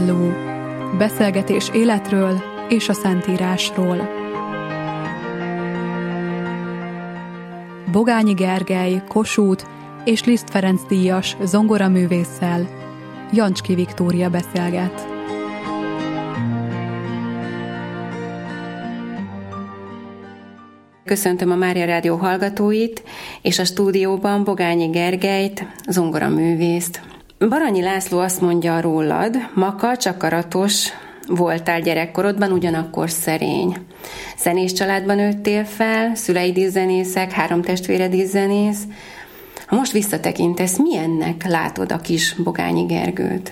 Halló. Beszélgetés életről és a Szentírásról. Bogányi Gergely, Kossuth és Liszt Ferenc díjas zongoraművésszel Jancski Viktória beszélget. Köszöntöm a Mária Rádió hallgatóit, és a stúdióban Bogányi Gergelyt, zongoraművészt. Baranyi László azt mondja rólad, makacs, akaratos voltál gyerekkorodban, ugyanakkor szerény. Zenés családban nőttél fel, szüleid is zenészek, 3 testvéred is zenész. Ha most visszatekintesz, milyennek látod a kis Bogányi Gergőt?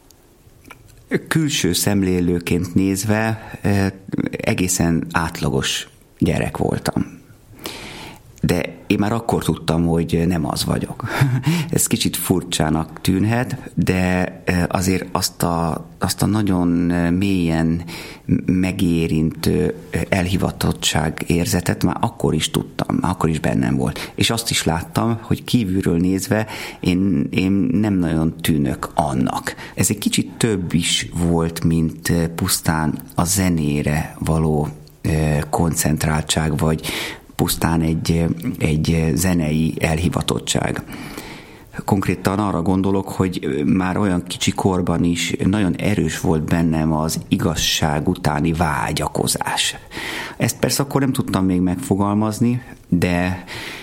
Külső szemlélőként nézve egészen átlagos gyerek voltam. De én már akkor tudtam, hogy nem az vagyok. Ez kicsit furcsának tűnhet, de azért azt a nagyon mélyen megérintő elhivatottság érzetet már akkor is tudtam, akkor is bennem volt. És azt is láttam, hogy kívülről nézve én nem nagyon tűnök annak. Ez egy kicsit több is volt, mint pusztán a zenére való koncentráltság, vagy pusztán egy zenei elhivatottság. Konkrétan arra gondolok, hogy már olyan kicsi korban is nagyon erős volt bennem az igazság utáni vágyakozás. Ezt persze akkor nem tudtam még megfogalmazni, de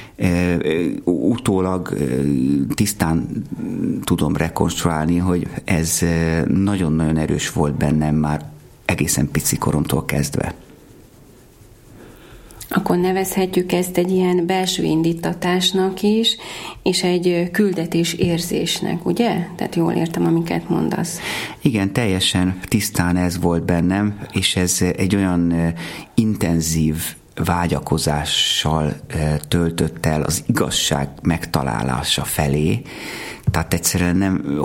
utólag tisztán tudom rekonstruálni, hogy ez nagyon-nagyon erős volt bennem már egészen pici koromtól kezdve. Akkor nevezhetjük ezt egy ilyen belső indítatásnak is, és egy küldetés érzésnek, ugye? Tehát jól értem, amiket mondasz. Igen, teljesen tisztán ez volt bennem, és ez egy olyan intenzív vágyakozással töltött el az igazság megtalálása felé. Tehát egyszerűen nem,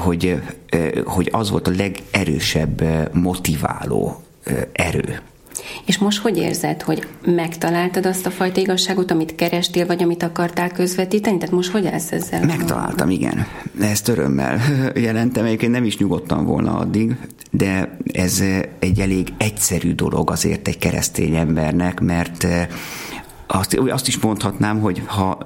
hogy az volt a legerősebb motiváló erő. És most hogy érzed, hogy megtaláltad azt a fajta igazságot, amit kerestél, vagy amit akartál közvetíteni? Tehát most hogy állsz ezzel? Megtaláltam, igen. Ezt örömmel jelentem. Egyébként nem is nyugodtam volna addig, de ez egy elég egyszerű dolog azért egy keresztény embernek, mert azt is mondhatnám, hogy ha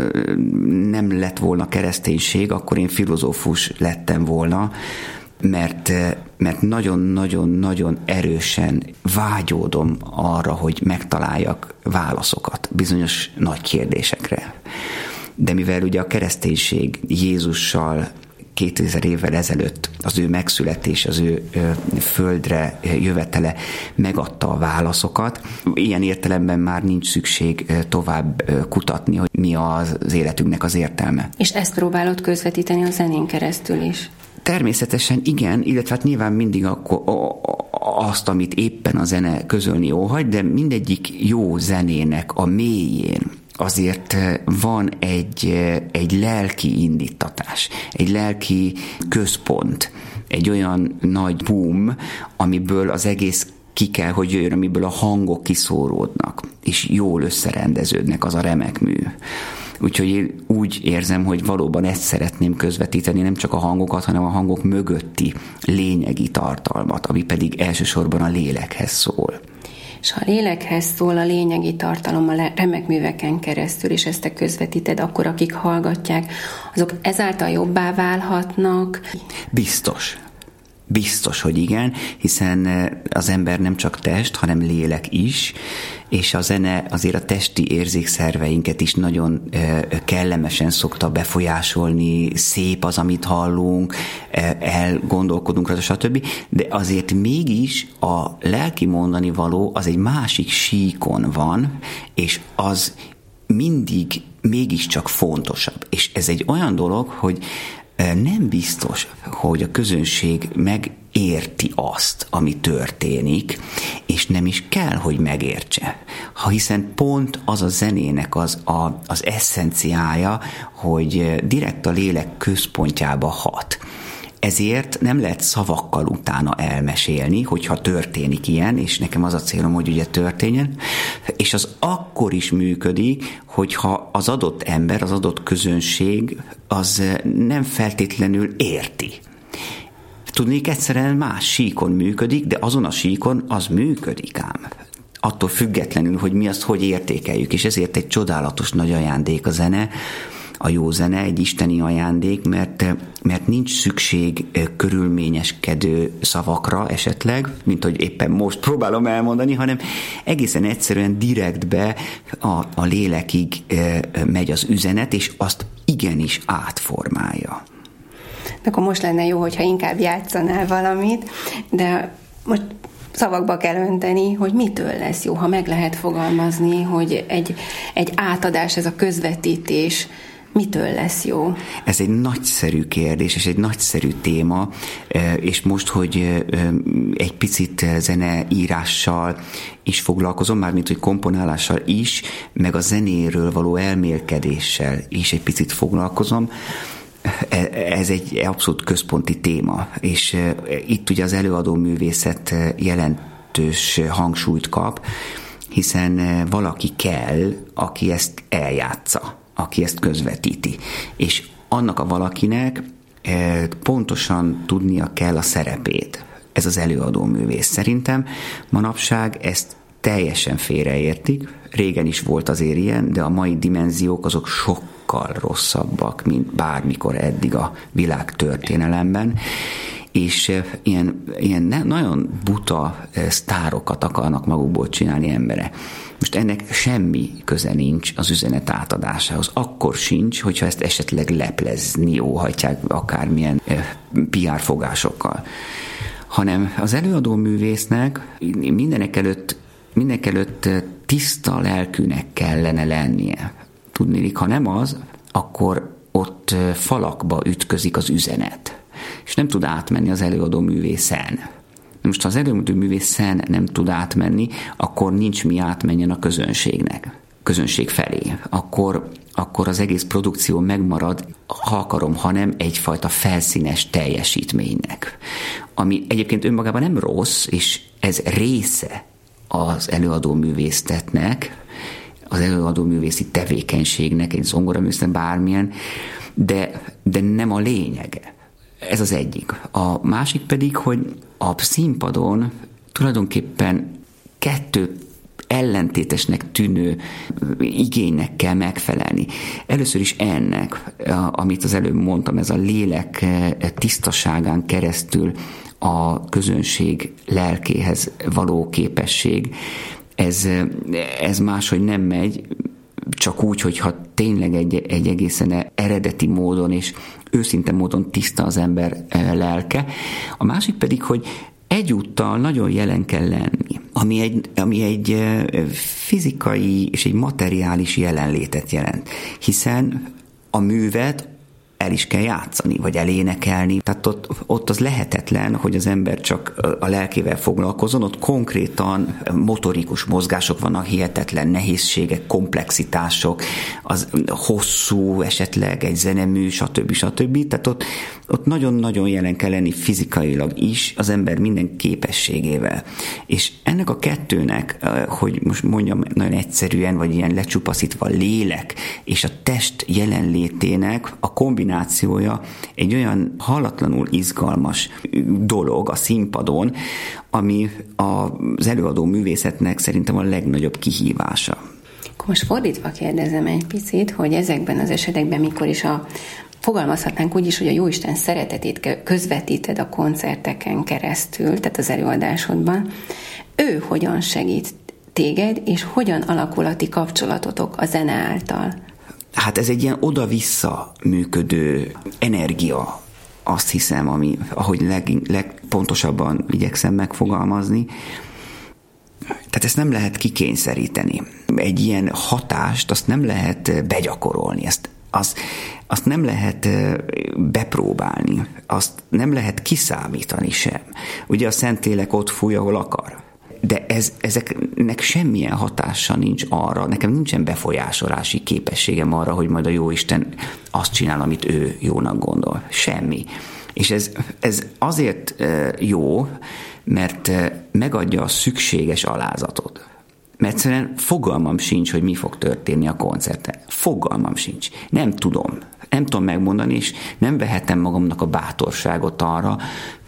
nem lett volna kereszténység, akkor én filozófus lettem volna, mert nagyon-nagyon-nagyon erősen vágyódom arra, hogy megtaláljak válaszokat bizonyos nagy kérdésekre. De mivel ugye a kereszténység Jézussal 2000 évvel ezelőtt az ő megszületés, az ő földre jövetele megadta a válaszokat, ilyen értelemben már nincs szükség tovább kutatni, hogy mi az életünknek az értelme. És ezt próbálod közvetíteni a zenén keresztül is? Természetesen igen, illetve hát nyilván mindig azt, amit éppen a zene közölni óhagy, de mindegyik jó zenének a mélyén azért van egy lelki indítatás, egy lelki központ, egy olyan nagy boom, amiből az egész ki kell, hogy jöjjön, amiből a hangok kiszóródnak, és jól összerendeződnek, az a remek mű. Úgyhogy én úgy érzem, hogy valóban ezt szeretném közvetíteni, nem csak a hangokat, hanem a hangok mögötti lényegi tartalmat, ami pedig elsősorban a lélekhez szól. És ha a lélekhez szól a lényegi tartalom a remek műveken keresztül, és ezt te közvetíted, akkor akik hallgatják, azok ezáltal jobbá válhatnak? Biztos, hogy igen, hiszen az ember nem csak test, hanem lélek is, és a zene azért a testi érzékszerveinket is nagyon kellemesen szokta befolyásolni, szép az, amit hallunk, elgondolkodunk rá, stb. De azért mégis a lelki mondani való az egy másik síkon van, és az mindig mégiscsak fontosabb. És ez egy olyan dolog, hogy nem biztos, hogy a közönség megérti azt, ami történik, és nem is kell, hogy megértse. Hiszen pont az a zenének az eszenciája, hogy direkt a lélek központjába hat. Ezért nem lehet szavakkal utána elmesélni, hogyha történik ilyen, és nekem az a célom, hogy ugye történjen, és az akkor is működik, hogyha az adott ember, az adott közönség az nem feltétlenül érti. Tudnék, egyszerűen más síkon működik, de azon a síkon az működik ám. Attól függetlenül, hogy mi azt hogy értékeljük, és ezért egy csodálatos nagy ajándék a zene, a jó zene, egy isteni ajándék, mert nincs szükség körülményeskedő szavakra esetleg, mint hogy éppen most próbálom elmondani, hanem egészen egyszerűen direktbe a lélekig megy az üzenet, és azt igenis átformálja. Akkor most lenne jó, hogyha inkább játszanál valamit, de most szavakba kell önteni, hogy mitől lesz jó, ha meg lehet fogalmazni, hogy egy átadás, ez a közvetítés mitől lesz jó? Ez egy nagyszerű kérdés, és egy nagyszerű téma, és most, hogy egy picit zeneírással is foglalkozom, mármint, hogy komponálással is, meg a zenéről való elmélkedéssel is egy picit foglalkozom, ez egy abszolút központi téma, és itt ugye az előadó művészet jelentős hangsúlyt kap, hiszen valaki kell, aki ezt eljátsza, aki ezt közvetíti. És annak a valakinek pontosan tudnia kell a szerepét. Ez az előadó művész. Szerintem manapság ezt teljesen félreértik. Régen is volt azért ilyen, de a mai dimenziók azok sokkal rosszabbak, mint bármikor eddig a világ történelemben, és ilyen nagyon buta sztárokat akarnak magukból csinálni emberek. Most ennek semmi köze nincs az üzenet átadásához. Akkor sincs, hogyha ezt esetleg leplezni óhajtják akármilyen PR fogásokkal. Hanem az előadó művésznek mindenek előtt tiszta lelkűnek kellene lennie. Tudnélik, ha nem az, akkor ott falakba ütközik az üzenet, és nem tud átmenni az előadó művészen. Most ha az előadó művészen nem tud átmenni, akkor nincs mi átmenjen a közönség felé. Akkor az egész produkció megmarad, ha akarom, hanem egyfajta felszínes teljesítménynek. Ami egyébként önmagában nem rossz, és ez része az előadóművésztetnek, az előadóművészi tevékenységnek, egy zongoraművésznek bármilyen, de nem a lényege. Ez az egyik. A másik pedig, hogy a színpadon tulajdonképpen kettő ellentétesnek tűnő igénynek kell megfelelni. Először is ennek, amit az előbb mondtam, ez a lélek tisztaságán keresztül a közönség lelkéhez való képesség, ez máshogy nem megy, csak úgy, hogyha tényleg egy egészen eredeti módon és őszinte módon tiszta az ember lelke. A másik pedig, hogy egyúttal nagyon jelen kell lenni, ami egy fizikai és egy materiális jelenlétet jelent, hiszen a művet el is kell játszani, vagy elénekelni. Tehát ott az lehetetlen, hogy az ember csak a lelkével foglalkozon, ott konkrétan motorikus mozgások vannak, hihetetlen nehézségek, komplexitások, az hosszú esetleg egy zenemű, stb. Tehát ott nagyon-nagyon jelen kell lenni fizikailag is az ember minden képességével. És ennek a kettőnek, hogy most mondjam nagyon egyszerűen, vagy ilyen lecsupaszítva, lélek és a test jelenlétének a kombinációja egy olyan hallatlanul izgalmas dolog a színpadon, ami az előadó művészetnek szerintem a legnagyobb kihívása. Most fordítva kérdezem egy picit, hogy ezekben az esetekben, mikor is fogalmazhatnánk úgy is, hogy a Jóisten szeretetét közvetíted a koncerteken keresztül, tehát az előadásodban, ő hogyan segít téged, és hogyan alakul a ti kapcsolatotok a zene által? Hát ez egy ilyen oda-vissza működő energia, azt hiszem, ahogy legpontosabban igyekszem megfogalmazni. Tehát ezt nem lehet kikényszeríteni. Egy ilyen hatást, azt nem lehet begyakorolni, azt nem lehet bepróbálni, azt nem lehet kiszámítani sem. Ugye a Szentlélek ott fúj, ahol akar. De ezeknek semmilyen hatása nincs arra, nekem nincsen befolyásolási képességem arra, hogy majd a Jóisten azt csinál, amit ő jónak gondol. Semmi. És ez azért jó, mert megadja a szükséges alázatot. Mert egyszerűen fogalmam sincs, hogy mi fog történni a koncerten. Fogalmam sincs. Nem tudom megmondani, és nem vehetem magamnak a bátorságot arra,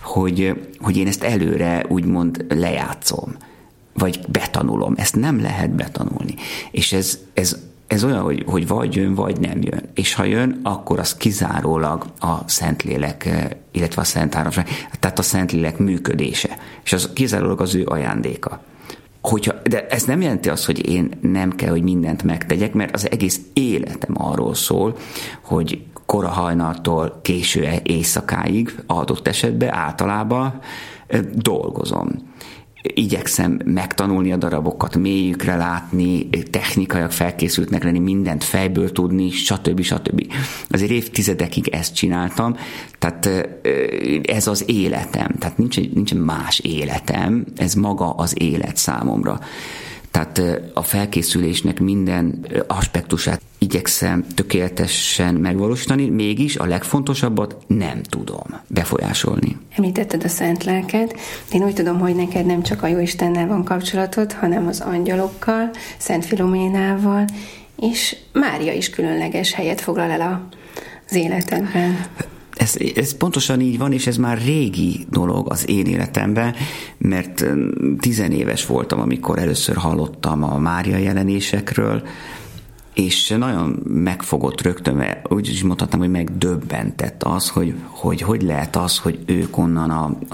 hogy én ezt előre úgymond lejátszom, vagy betanulom. Ezt nem lehet betanulni. És ez olyan, hogy vagy jön, vagy nem jön. És ha jön, akkor az kizárólag a Szentlélek, illetve a Szent Háromság, tehát a Szentlélek működése. És az kizárólag az ő ajándéka. De ez nem jelenti azt, hogy én nem kell, hogy mindent megtegyek, mert az egész életem arról szól, hogy kora hajnaltól késő éjszakáig adott esetben általában dolgozom. Igyekszem megtanulni a darabokat, mélyükre látni, technikaiak felkészültnek lenni, mindent fejből tudni, stb. Azért évtizedekig ezt csináltam, tehát ez az életem, tehát nincs más életem, ez maga az élet számomra. Tehát a felkészülésnek minden aspektusát igyekszem tökéletesen megvalósítani, mégis a legfontosabbat nem tudom befolyásolni. Említetted a Szent Lelket. Én úgy tudom, hogy neked nem csak a Jóistennel van kapcsolatod, hanem az angyalokkal, Szent Filoménával, és Mária is különleges helyet foglal el az életedben. Ez pontosan így van, és ez már régi dolog az én életemben, mert 10 éves voltam, amikor először hallottam a Mária jelenésekről, és nagyon megfogott rögtön, mert úgy is mondhatnám, hogy megdöbbentett az, hogy lehet az, hogy ők onnan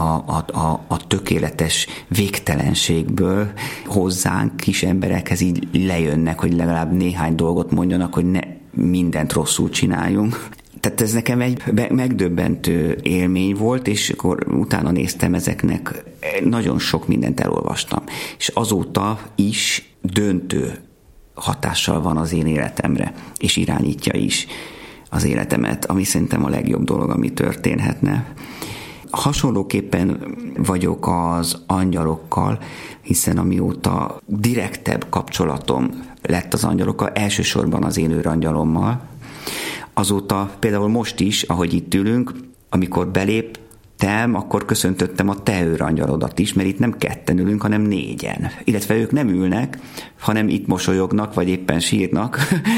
a tökéletes végtelenségből hozzánk, kis emberekhez így lejönnek, hogy legalább néhány dolgot mondjanak, hogy ne mindent rosszul csináljunk. Tehát ez nekem egy megdöbbentő élmény volt, és akkor utána néztem ezeknek, nagyon sok mindent elolvastam. És azóta is döntő hatással van az én életemre, és irányítja is az életemet, ami szerintem a legjobb dolog, ami történhetne. Hasonlóképpen vagyok az angyalokkal, hiszen amióta direktebb kapcsolatom lett az angyalokkal, elsősorban az én őrangyalommal, azóta például most is, ahogy itt ülünk, amikor beléptem, akkor köszöntöttem a te őrangyalodat is, mert itt nem 2 ülünk, hanem 4-en. Illetve ők nem ülnek, hanem itt mosolyognak, vagy éppen sírnak.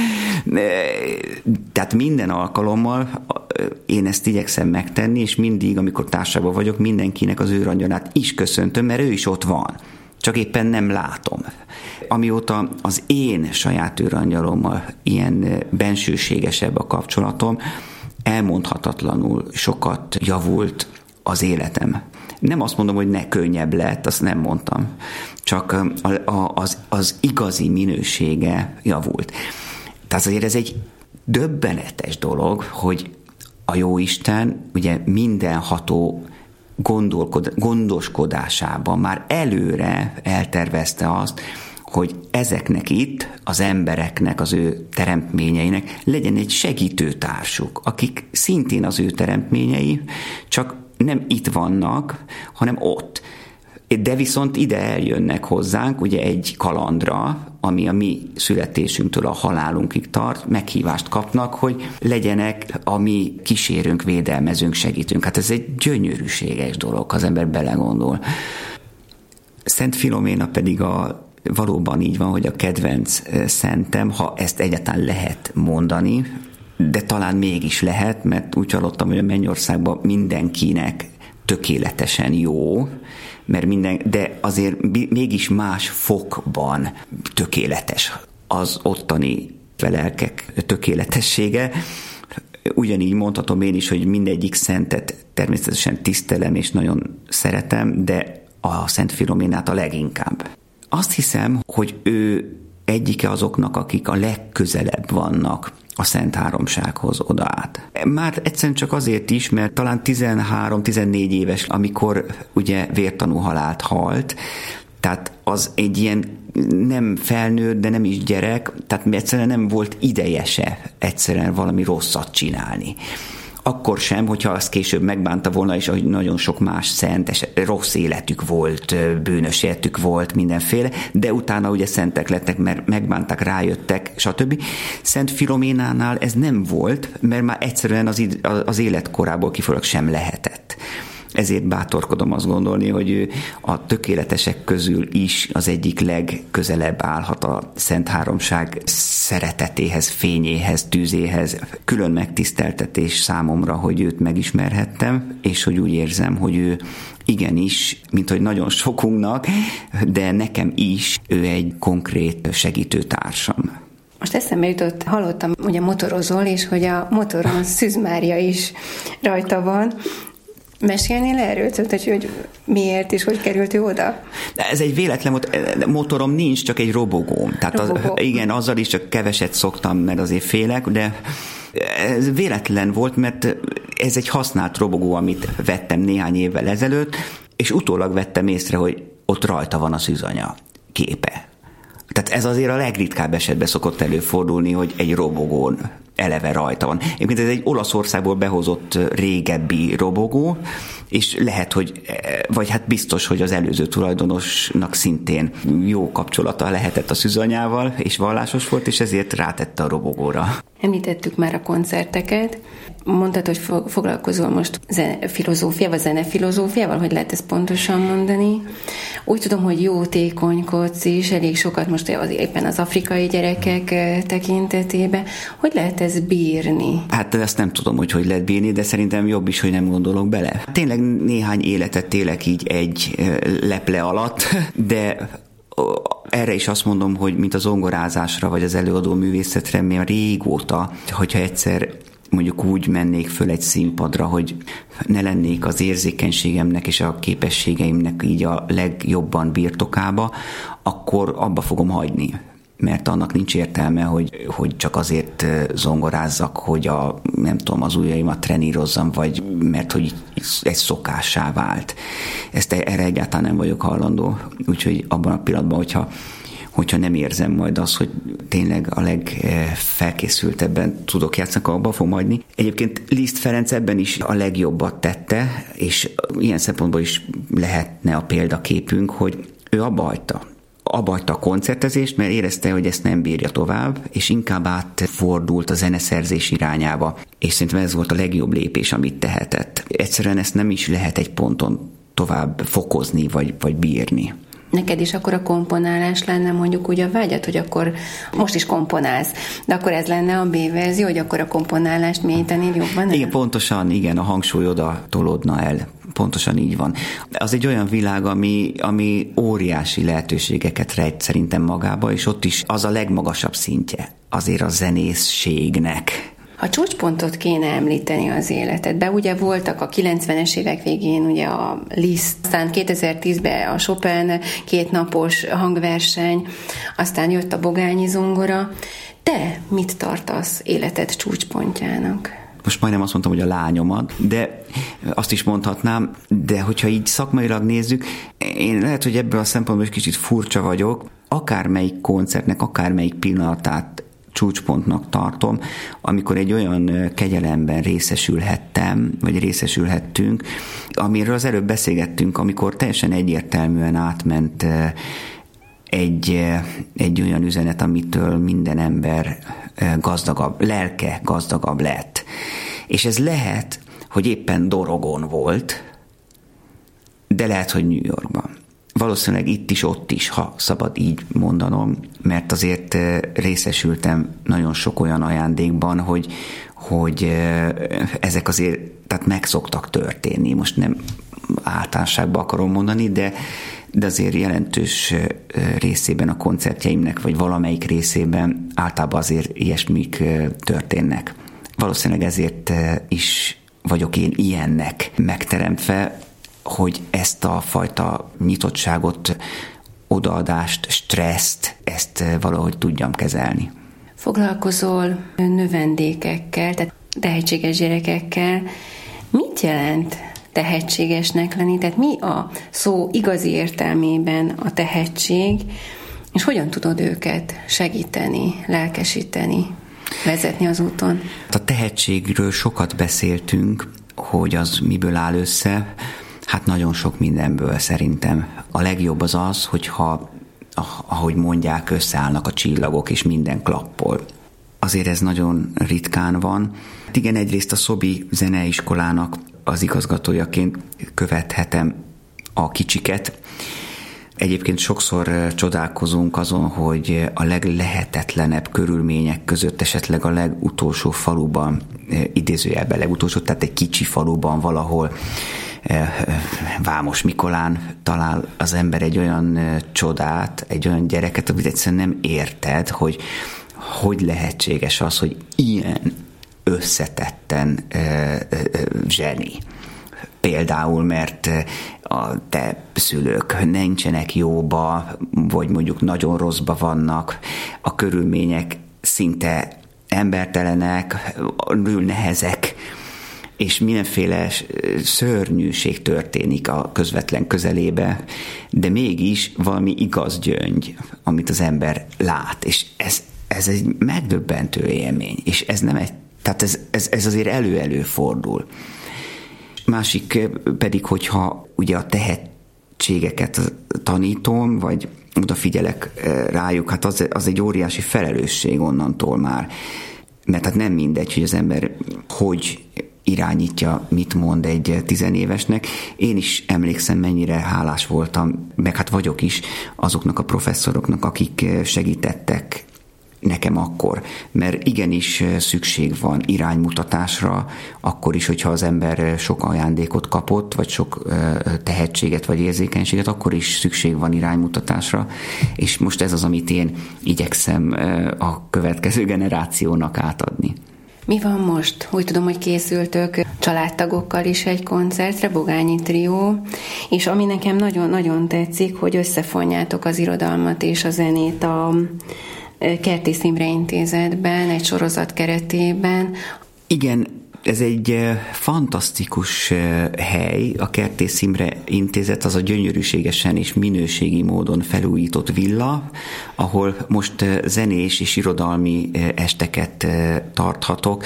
Tehát minden alkalommal én ezt igyekszem megtenni, és mindig, amikor társaságban vagyok, mindenkinek az őrangyalát is köszöntöm, mert ő is ott van. Csak éppen nem látom. Amióta az én saját őrangyalommal ilyen bensőségesebb a kapcsolatom, elmondhatatlanul sokat javult az életem. Nem azt mondom, hogy ne könnyebb lett, azt nem mondtam. Csak az igazi minősége javult. Tehát azért ez egy döbbenetes dolog, hogy a Jóisten ugye mindenható gondoskodásában már előre eltervezte azt, hogy ezeknek itt, az embereknek, az ő teremtményeinek legyen egy segítőtársuk, akik szintén az ő teremtményei, csak nem itt vannak, hanem ott. De viszont ide eljönnek hozzánk, ugye egy kalandra, ami a mi születésünktől a halálunkig tart, meghívást kapnak, hogy legyenek a mi kísérünk, védelmezünk, segítünk. Hát ez egy gyönyörűséges dolog, ha az ember belegondol. Szent Filoména pedig valóban így van, hogy a kedvenc szentem, ha ezt egyáltalán lehet mondani, de talán mégis lehet, mert úgy hallottam, hogy a Mennyországban mindenkinek tökéletesen jó, mert de azért mégis más fokban tökéletes az ottani lelkek tökéletessége. Ugyanígy mondhatom én is, hogy mindegyik szentet természetesen tisztelem és nagyon szeretem, de a Szent Filoménát a leginkább. Azt hiszem, hogy ő egyike azoknak, akik a legközelebb vannak a Szent Háromsághoz oda át. Már egyszerűen csak azért is, mert talán 13-14 éves, amikor ugye vértanú halált halt, tehát az egy ilyen nem felnőtt, de nem is gyerek, tehát egyszerűen nem volt ideje se egyszerűen valami rosszat csinálni. Akkor sem, hogyha azt később megbánta volna, és nagyon sok más szent, rossz életük volt, bűnös életük volt, mindenféle, de utána ugye szentek lettek, mert megbántak, rájöttek, stb. Szent Filoménánál ez nem volt, mert már egyszerűen az életkorából kifolyólag sem lehetett. Ezért bátorkodom azt gondolni, hogy ő a tökéletesek közül is az egyik legközelebb állhat a Szent Háromság szeretetéhez, fényéhez, tűzéhez. Külön megtiszteltetés számomra, hogy őt megismerhettem, és hogy úgy érzem, hogy ő igenis, mint hogy nagyon sokunknak, de nekem is ő egy konkrét segítőtársam. Most eszembe jutott, hallottam, ugye motorozol, és hogy a motoron Szűz Mária is rajta van. Mesélnél erről, hogy miért és hogy került ő oda? Ez egy véletlen motorom nincs, csak egy robogóm. Tehát igen, azzal is csak keveset szoktam, mert azért félek, de ez véletlen volt, mert ez egy használt robogó, amit vettem néhány évvel ezelőtt, és utólag vettem észre, hogy ott rajta van a szűzanya képe. Tehát ez azért a legritkább esetben szokott előfordulni, hogy egy robogón eleve rajta van. Egyébként ez egy Olaszországból behozott régebbi robogó, és lehet, hogy, vagy hát biztos, hogy az előző tulajdonosnak szintén jó kapcsolata lehetett a szűzanyával, és vallásos volt, és ezért rátette a robogóra. Említettük már a koncerteket. Mondtad, hogy foglalkozol most zenefilozófiával, hogy lehet ezt pontosan mondani. Úgy tudom, hogy jótékonykodsz is, elég sokat most éppen az afrikai gyerekek tekintetében. Hogy lehet ezt bírni? Hát ezt nem tudom, hogy lehet bírni, de szerintem jobb is, hogy nem gondolok bele. Tényleg néhány életet élek így egy leple alatt, de erre is azt mondom, hogy mint a zongorázásra vagy az előadó művészetre, mert régóta, hogyha egyszer mondjuk úgy mennék föl egy színpadra, hogy ne lennék az érzékenységemnek és a képességeimnek így a legjobban birtokába, akkor abba fogom hagyni. Mert annak nincs értelme, hogy csak azért zongorázzak, hogy az ujjaimat trenírozzam, vagy mert hogy egy szokássá vált. Erre egyáltalán nem vagyok hajlandó. Úgyhogy abban a pillanatban, hogyha nem érzem majd azt, hogy tényleg a legfelkészültebben tudok játszani, akkor abba fogom hagyni. Egyébként Liszt Ferenc ebben is a legjobbat tette, és ilyen szempontból is lehetne a példaképünk, hogy ő abba hagyta a koncertezést, mert érezte, hogy ezt nem bírja tovább, és inkább átfordult a zeneszerzés irányába. És szerintem ez volt a legjobb lépés, amit tehetett. Egyszerűen ezt nem is lehet egy ponton tovább fokozni, vagy bírni. Neked is akkor a komponálás lenne mondjuk úgy a vágyat, hogy akkor most is komponálsz, de akkor ez lenne a B-verzió, hogy akkor a komponálást mélyítenél jobban? Igen, pontosan, igen, a hangsúly oda tolódna el. Pontosan így van. Az egy olyan világ, ami óriási lehetőségeket rejt szerintem magába, és ott is az a legmagasabb szintje azért a zenészségnek. Ha csúcspontot kéne említeni az életedben, ugye voltak a 90-es évek végén ugye a Liszt, aztán 2010-ben a Chopin 2 napos hangverseny, aztán jött a Bogányi zongora. Te mit tartasz életed csúcspontjának? Most majdnem azt mondtam, hogy a lányomat, de azt is mondhatnám, de hogyha így szakmailag nézzük, én lehet, hogy ebből a szempontból is kicsit furcsa vagyok, akármelyik koncertnek, akármelyik pillanatát csúcspontnak tartom, amikor egy olyan kegyelemben részesülhettem, vagy részesülhettünk, amiről az előbb beszélgettünk, amikor teljesen egyértelműen átment egy olyan üzenet, amitől minden ember gazdagabb, lelke gazdagabb lett. És ez lehet, hogy éppen Dorogon volt, de lehet, hogy New Yorkban. Valószínűleg itt is, ott is, ha szabad így mondanom, mert azért részesültem nagyon sok olyan ajándékban, hogy ezek azért tehát meg szoktak történni. Most nem általánosságban akarom mondani, de azért jelentős részében a koncertjeimnek, vagy valamelyik részében általában azért ilyesmik történnek. Valószínűleg ezért is vagyok én ilyennek megteremtve, hogy ezt a fajta nyitottságot, odaadást, stresszt, ezt valahogy tudjam kezelni. Foglalkozol növendékekkel, tehát tehetséges gyerekekkel. Mit jelent tehetségesnek lenni? Tehát mi a szó igazi értelmében a tehetség, és hogyan tudod őket segíteni, lelkesíteni, vezetni az úton? A tehetségről sokat beszéltünk, hogy az miből áll össze. Hát nagyon sok mindenből szerintem. A legjobb az, hogyha, ahogy mondják, összeállnak a csillagok, és minden klappol. Azért ez nagyon ritkán van. Igen, egyrészt a Szobi Zeneiskolának az igazgatójaként követhetem a kicsiket. Egyébként sokszor csodálkozunk azon, hogy a leglehetetlenebb körülmények között esetleg a legutolsó faluban, idézőjelben legutolsó, tehát egy kicsi faluban valahol Vámos Mikolán talál az ember egy olyan csodát, egy olyan gyereket, amit egyszerűen nem érted, hogy lehetséges az, hogy ilyen összetetten zseni. Például, mert a te szülők nincsenek jóba, vagy mondjuk nagyon rosszba vannak, a körülmények szinte embertelenek, nehezek, és mindenféle szörnyűség történik a közvetlen közelébe, de mégis valami igaz gyöngy, amit az ember lát, és ez egy megdöbbentő élmény, és ez nem egy, tehát ez azért elő-elő fordul. Másik pedig, hogyha ugye a tehetségeket tanítom, vagy odafigyelek rájuk, hát az egy óriási felelősség onnantól már. Mert hát nem mindegy, hogy az ember hogy irányítja, mit mond egy 10 évesnek. Én is emlékszem, mennyire hálás voltam, meg hát vagyok is azoknak a professzoroknak, akik segítettek nekem akkor, mert igenis szükség van iránymutatásra, akkor is, hogyha az ember sok ajándékot kapott, vagy sok tehetséget, vagy érzékenységet, akkor is szükség van iránymutatásra, és most ez az, amit én igyekszem a következő generációnak átadni. Mi van most? Úgy tudom, hogy készültök családtagokkal is egy koncertre, Bogányi Trió, és ami nekem nagyon-nagyon tetszik, hogy összefonjátok az irodalmat és a zenét a Kertész Imre Intézetben, egy sorozat keretében. Igen, ez egy fantasztikus hely, a Kertész Imre Intézet, az a gyönyörűségesen és minőségi módon felújított villa, ahol most zenés és irodalmi esteket tarthatok.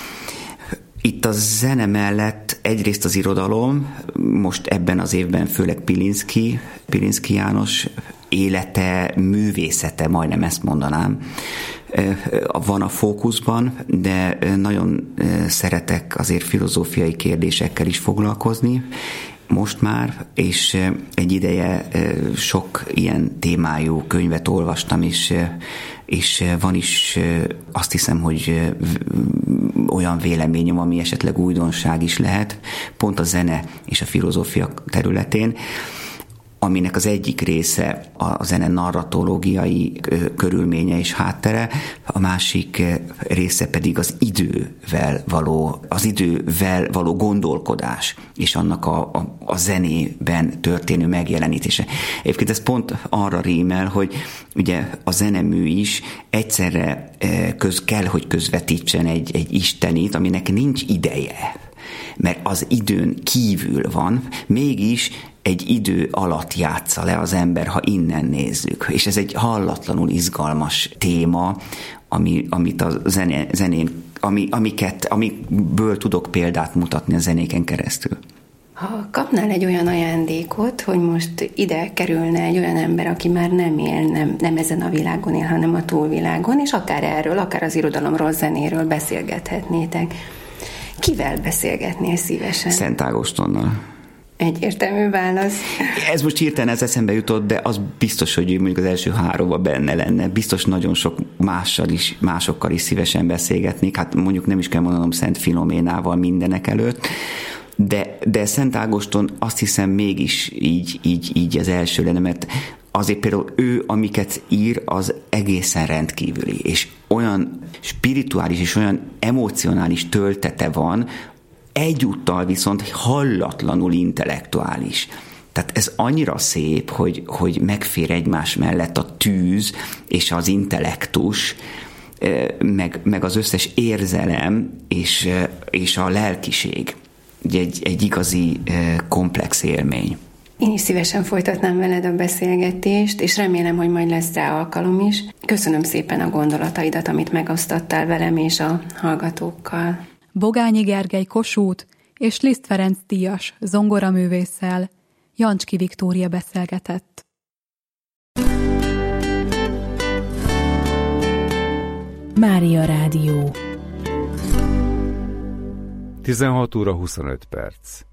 Itt a zene mellett egyrészt az irodalom, most ebben az évben főleg Pilinszky János élete, művészete, majdnem ezt mondanám, van a fókuszban, de nagyon szeretek azért filozófiai kérdésekkel is foglalkozni most már, és egy ideje sok ilyen témájú könyvet olvastam, és van is azt hiszem, hogy olyan véleményem, ami esetleg újdonság is lehet, pont a zene és a filozófia területén, aminek az egyik része a zene narratológiai körülménye és háttere, a másik része pedig az idővel való gondolkodás, és annak a zenében történő megjelenítése. Egyébként ez pont arra rímel, hogy ugye a zenemű is egyszerre kell, hogy közvetítsen egy istenit, aminek nincs ideje, mert az időn kívül van, mégis egy idő alatt játsza le az ember, ha innen nézzük. És ez egy hallatlanul izgalmas téma, amit a zenén, amikből tudok példát mutatni a zenéken keresztül. Ha kapnál egy olyan ajándékot, hogy most ide kerülne egy olyan ember, aki már nem él, nem ezen a világon él, hanem a túlvilágon, és akár erről, akár az irodalomról, zenéről beszélgethetnétek. Kivel beszélgetnél szívesen? Szent Ágostonnal. Egyértelmű válasz. Ez most hirtelen ez eszembe jutott, de az biztos, hogy mondjuk az első 3-ban benne lenne. Biztos nagyon sok másokkal is szívesen beszélgetnék. Hát mondjuk nem is kell mondanom Szent Filoménával mindenek előtt, de Szent Ágoston azt hiszem mégis így az első lenne, mert azért például ő, amiket ír, az egészen rendkívüli, és olyan spirituális és olyan emocionális töltete van, egyúttal viszont hallatlanul intellektuális. Tehát ez annyira szép, hogy megfér egymás mellett a tűz és az intellektus, meg az összes érzelem és a lelkiség. Egy igazi komplex élmény. Én is szívesen folytatnám veled a beszélgetést, és remélem, hogy majd lesz rá alkalom is. Köszönöm szépen a gondolataidat, amit megosztottál velem és a hallgatókkal. Bogányi Gergely Kossuth és Liszt Ferenc díjas zongoraművésszel Jancski Viktória beszélgetett. Mária Rádió. 16 óra 25 perc.